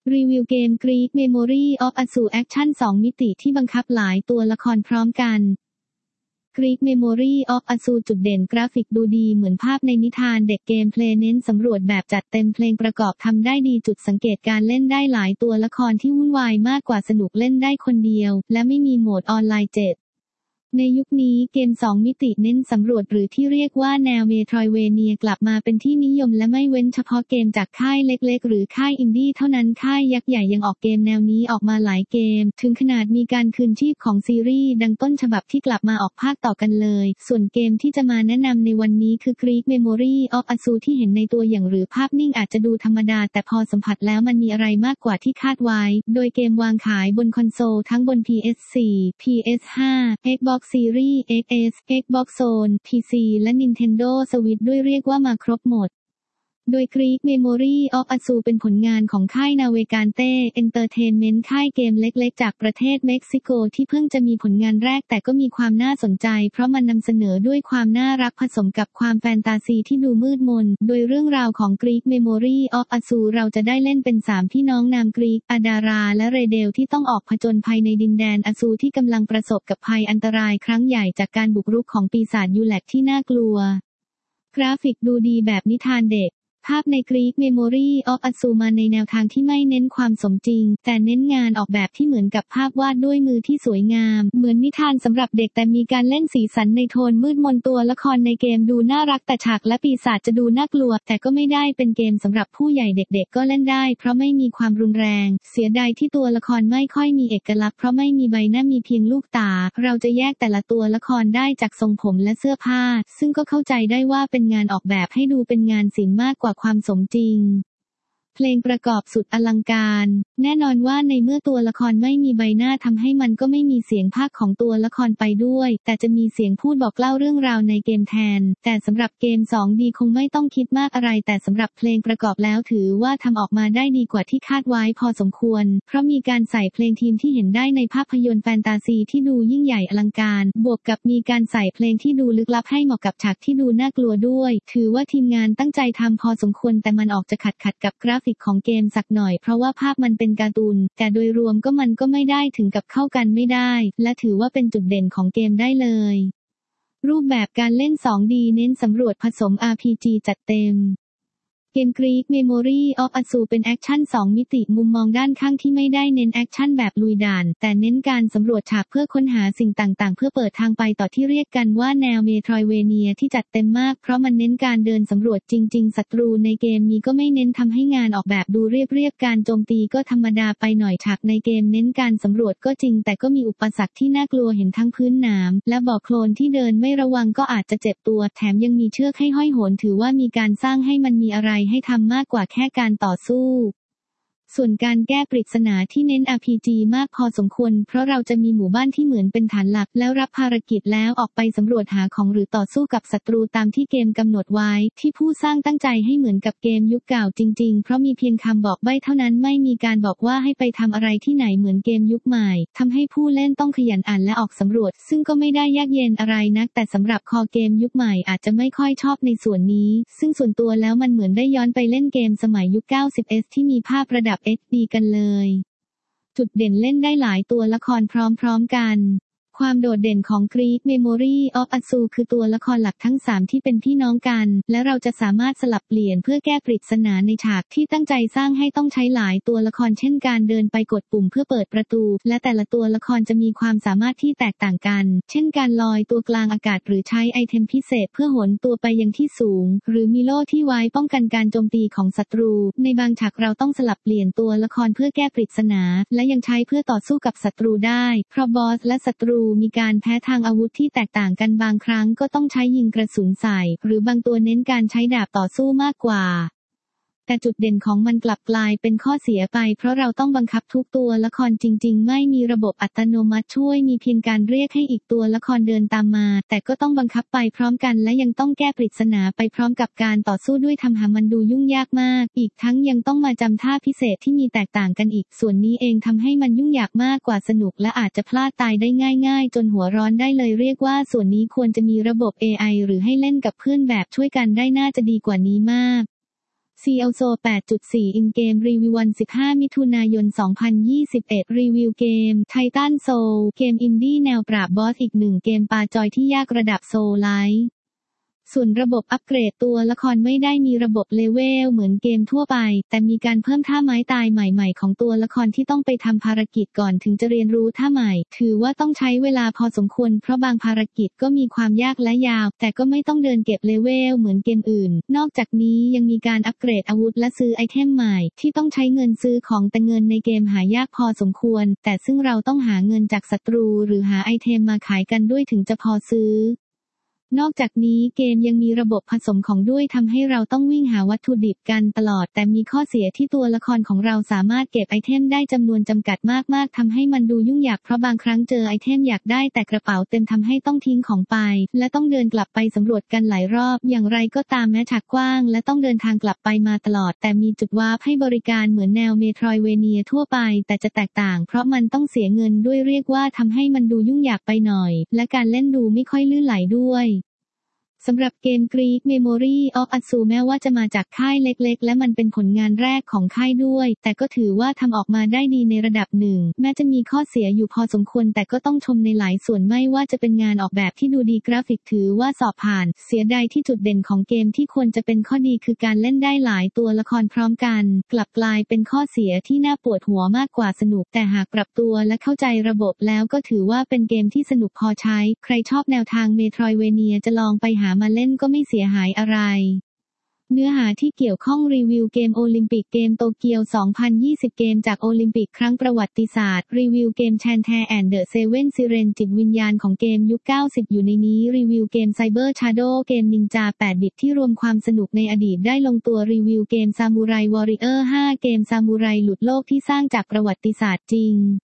รีวิวเกม Greek Memory of Azure Action 2 มิติที่บังคับหลายตัวละครพร้อมกัน Greek Memory of Azure จุดเด่นกราฟิกดูดีเหมือนภาพในนิทานเด็กเกมเพลย์เน้นสำรวจแบบจัดเต็มเพลงประกอบทำได้ดีจุดสังเกตการเล่นได้หลายตัวละครที่วุ่นวายมากกว่าสนุกเล่นได้คนเดียวและไม่มีโหมดออนไลน์7ในยุคนี้เกม2มิติเน้นสำรวจหรือที่เรียกว่าแนวเมโทรเวเนียกลับมาเป็นที่นิยมและไม่เว้นเฉพาะเกมจากค่ายเล็กๆหรือค่ายอินดี้เท่านั้นค่ายยักษ์ใหญ่ยังออกเกมแนวนี้ออกมาหลายเกมถึงขนาดมีการคืนชีพของซีรีส์ดังต้นฉบับที่กลับมาออกภาคต่อกันเลยส่วนเกมที่จะมาแนะนำในวันนี้คือ Greek Memory of Azure ที่เห็นในตัวอย่างหรือภาพนิ่งอาจจะดูธรรมดาแต่พอสัมผัสแล้วมันมีอะไรมากกว่าที่คาดไว้โดยเกมวางขายบนคอนโซลทั้งบน PS4 PS5 Xbox Series X Xbox One PC และ Nintendo Switch ด้วยเรียกว่ามาครบหมดโดย Greek Memory of Azure เป็นผลงานของค่าย Navegante Entertainment ค่ายเกมเล็กๆจากประเทศเม็กซิโกที่เพิ่งจะมีผลงานแรกแต่ก็มีความน่าสนใจเพราะมันนำเสนอด้วยความน่ารักผสมกับความแฟนตาซีที่ดูมืดมนโดยเรื่องราวของ Greek Memory of Azure เราจะได้เล่นเป็น3พี่น้องนามกรีกอาดาราและเรเดลที่ต้องออกผจญภัยในดินแดนอสูรที่กำลังประสบกับภัยอันตรายครั้งใหญ่จากการบุกรุกของปีศาจยูแลกที่น่ากลัวกราฟิกดูดีแบบนิทานเด็กภาพใน Greek Memory of Azure มาในแนวทางที่ไม่เน้นความสมจริงแต่เน้นงานออกแบบที่เหมือนกับภาพวาดด้วยมือที่สวยงามเหมือนนิทานสำหรับเด็กแต่มีการเล่นสีสันในโทนมืดมนตัวละครในเกมดูน่ารักแต่ฉากและปีศาจจะดูน่ากลัวแต่ก็ไม่ได้เป็นเกมสำหรับผู้ใหญ่เด็กๆก็เล่นได้เพราะไม่มีความรุนแรงเสียดายที่ตัวละครไม่ค่อยมีเอกลักษณ์เพราะไม่มีใบหน้ามีเพียงลูกตาเราจะแยกแต่ละตัวละครได้จากทรงผมและเสื้อผ้าซึ่งก็เข้าใจได้ว่าเป็นงานออกแบบให้ดูเป็นงานศิลป์มากกว่าความสมจริงเพลงประกอบสุดอลังการแน่นอนว่าในเมื่อตัวละครไม่มีใบหน้าทำให้มันก็ไม่มีเสียงพากย์ของตัวละครไปด้วยแต่จะมีเสียงพูดบอกเล่าเรื่องราวในเกมแทนแต่สำหรับเกม 2D คงไม่ต้องคิดมากอะไรแต่สำหรับเพลงประกอบแล้วถือว่าทำออกมาได้ดีกว่าที่คาดไว้พอสมควรเพราะมีการใส่เพลงทีมที่เห็นได้ในภาพยนตร์แฟนตาซีที่ดูยิ่งใหญ่อลังการบวกกับมีการใส่เพลงที่ดูลึกลับให้เหมาะกับฉากที่ดูน่ากลัวด้วยถือว่าทีมงานตั้งใจทำพอสมควรแต่มันออกจะขัดกับกราฟิกของเกมสักหน่อยเพราะว่าภาพมันเป็นการ์ตูนแต่โดยรวมก็มันก็ไม่ได้ถึงกับเข้ากันไม่ได้และถือว่าเป็นจุดเด่นของเกมได้เลยรูปแบบการเล่น 2D เน้นสำรวจผสม RPG จัดเต็มเกม Greek Memory of Azure เป็นแอคชั่น2มิติมุมมองด้านข้างที่ไม่ได้เน้นแอคชั่นแบบลุยด่านแต่เน้นการสำรวจฉากเพื่อค้นหาสิ่งต่างๆเพื่อเปิดทางไปต่อที่เรียกกันว่าแนวเมโทรเวเนียที่จัดเต็มมากเพราะมันเน้นการเดินสำรวจจริงๆศัตรูในเกมนี้ก็ไม่เน้นทำให้งานออกแบบดูเรียบการโจมตีก็ธรรมดาไปหน่อยฉากในเกมเน้นการสำรวจก็จริงแต่ก็มีอุปสรรคที่น่ากลัวเห็นทั้งพื้นหนามและบ่อโคลนที่เดินไม่ระวังก็อาจจะเจ็บตัวแถมยังมีเชือกให้ห้อยโหนถือว่ามีการสร้างให้มันมีอะไรให้ทำมากกว่าแค่การต่อสู้ส่วนการแก้ปริศนาที่เน้น RPG มากพอสมควรเพราะเราจะมีหมู่บ้านที่เหมือนเป็นฐานหลักแล้วรับภารกิจแล้วออกไปสำรวจหาของหรือต่อสู้กับศัตรูตามที่เกมกำหนดไว้ที่ผู้สร้างตั้งใจให้เหมือนกับเกมยุคเก่าจริงๆเพราะมีเพียงคำบอกใบ้เท่านั้นไม่มีการบอกว่าให้ไปทำอะไรที่ไหนเหมือนเกมยุคใหม่ทำให้ผู้เล่นต้องขยันอ่านและออกสำรวจซึ่งก็ไม่ได้ยากเย็นอะไรนักแต่สำหรับคอเกมยุคใหม่อาจจะไม่ค่อยชอบในส่วนนี้ซึ่งส่วนตัวแล้วมันเหมือนได้ย้อนไปเล่นเกมสมัยยุค 90s ที่มีภาพระดับ HD กันเลยจุดเด่นเล่นได้หลายตัวละครพร้อมๆกันความโดดเด่นของ Greek Memory of Azure คือตัวละครหลักทั้ง3ที่เป็นพี่น้องกันและเราจะสามารถสลับเปลี่ยนเพื่อแก้ปริศนาในฉากที่ตั้งใจสร้างให้ต้องใช้หลายตัวละครเช่นการเดินไปกดปุ่มเพื่อเปิดประตูและแต่ละตัวละครจะมีความสามารถที่แตกต่างกันเช่นการลอยตัวกลางอากาศหรือใช้ไอเทมพิเศษเพื่อโหนตัวไปยังที่สูงหรือมีโล่ที่ไว้ป้องกันการโจมตีของศัตรูในบางฉากเราต้องสลับเปลี่ยนตัวละครเพื่อแก้ปริศนาและยังใช้เพื่อต่อสู้กับศัตรูได้เพราะบอสและศัตรูมีการแพ้ทางอาวุธที่แตกต่างกันบางครั้งก็ต้องใช้ยิงกระสุนใส่หรือบางตัวเน้นการใช้ดาบต่อสู้มากกว่าแต่จุดเด่นของมันกลับกลายเป็นข้อเสียไปเพราะเราต้องบังคับทุกตัวละครจริงๆไม่มีระบบอัตโนมัติช่วยมีเพียงการเรียกให้อีกตัวละครเดินตามมาแต่ก็ต้องบังคับไปพร้อมกันและยังต้องแก้ปริศนาไปพร้อมกับการต่อสู้ด้วยทำให้มันดูยุ่งยากมากอีกทั้งยังต้องมาจำท่าพิเศษที่มีแตกต่างกันอีกส่วนนี้เองทำให้มันยุ่งยากมากกว่าสนุกและอาจจะพลาดตายได้ง่ายๆจนหัวร้อนได้เลยเรียกว่าส่วนนี้ควรจะมีระบบ AI หรือให้เล่นกับเพื่อนแบบช่วยกันได้น่าจะดีกว่านี้มาก CLSO 8.4 In-Game Review วัน 15 มิถุนายน 2021 รีวิวเกม Titan Soul เกมอินดี้แนวปราบบอสอีกหนึ่งเกมปาจอยที่ยากระดับโซลไลท์ส่วนระบบอัปเกรดตัวละครไม่ได้มีระบบเลเวลเหมือนเกมทั่วไปแต่มีการเพิ่มท่าไม้ตายใหม่ๆของตัวละครที่ต้องไปทำภารกิจก่อนถึงจะเรียนรู้ท่าใหม่ถือว่าต้องใช้เวลาพอสมควรเพราะบางภารกิจก็มีความยากและยาวแต่ก็ไม่ต้องเดินเก็บเลเวลเหมือนเกมอื่นนอกจากนี้ยังมีการอัปเกรดอาวุธและซื้อไอเทมใหม่ที่ต้องใช้เงินซื้อของแต่เงินในเกมหายากพอสมควรแต่ซึ่งเราต้องหาเงินจากศัตรูหรือหาไอเทมมาขายกันด้วยถึงจะพอซื้อนอกจากนี้เกมยังมีระบบผสมของด้วยทำให้เราต้องวิ่งหาวัตถุดิบกันตลอดแต่มีข้อเสียที่ตัวละครของเราสามารถเก็บไอเทมได้จำนวนจำกัดมากๆทำให้มันดูยุ่งยากเพราะบางครั้งเจอไอเทมอยากได้แต่กระเป๋าเต็มทำให้ต้องทิ้งของไปและต้องเดินกลับไปสำรวจกันหลายรอบอย่างไรก็ตามแม้ฉากกว้างและต้องเดินทางกลับไปมาตลอดแต่มีจุดวาร์ปให้บริการเหมือนแนวเมโทรเวเนียทั่วไปแต่จะแตกต่างเพราะมันต้องเสียเงินด้วยเรียกว่าทำให้มันดูยุ่งยากไปหน่อยและการเล่นดูไม่ค่อยลื่นไหลด้วยสำหรับเกม Greek Memory of Azure แม้ว่าจะมาจากค่ายเล็กๆและมันเป็นผลงานแรกของค่ายด้วยแต่ก็ถือว่าทำออกมาได้ดีในระดับหนึ่งแม้จะมีข้อเสียอยู่พอสมควรแต่ก็ต้องชมในหลายส่วนไม่ว่าจะเป็นงานออกแบบที่ดูดีกราฟิกถือว่าสอบผ่านเสียดายที่จุดเด่นของเกมที่ควรจะเป็นข้อดีคือการเล่นได้หลายตัวละครพร้อมกันกลับกลายเป็นข้อเสียที่น่าปวดหัวมากกว่าสนุกแต่หากปรับตัวและเข้าใจระบบแล้วก็ถือว่าเป็นเกมที่สนุกพอใช้ใครชอบแนวทางเมโทรเวเนียจะลองไปหามาเล่นก็ไม่เสียหายอะไรเนื้อหาที่เกี่ยวข้องรีวิวเกมโอลิมปิกเกมโตเกียว 2020 เกมจากโอลิมปิกครั้งประวัติศาสตร์รีวิวเกมแชนแทร์แอนด์เดอะเซเว่นซิเรนจิตวิญญาณของเกมยุค 90 อยู่ในนี้รีวิวเกมไซเบอร์ชาโดว์เกมนินจา 8 บิตที่รวมความสนุกในอดีตได้ลงตัวรีวิวเกมซามูไรวอริเออร์ 5 เกมซามูไรหลุดโลกที่สร้างจากประวัติศาสตร์จริง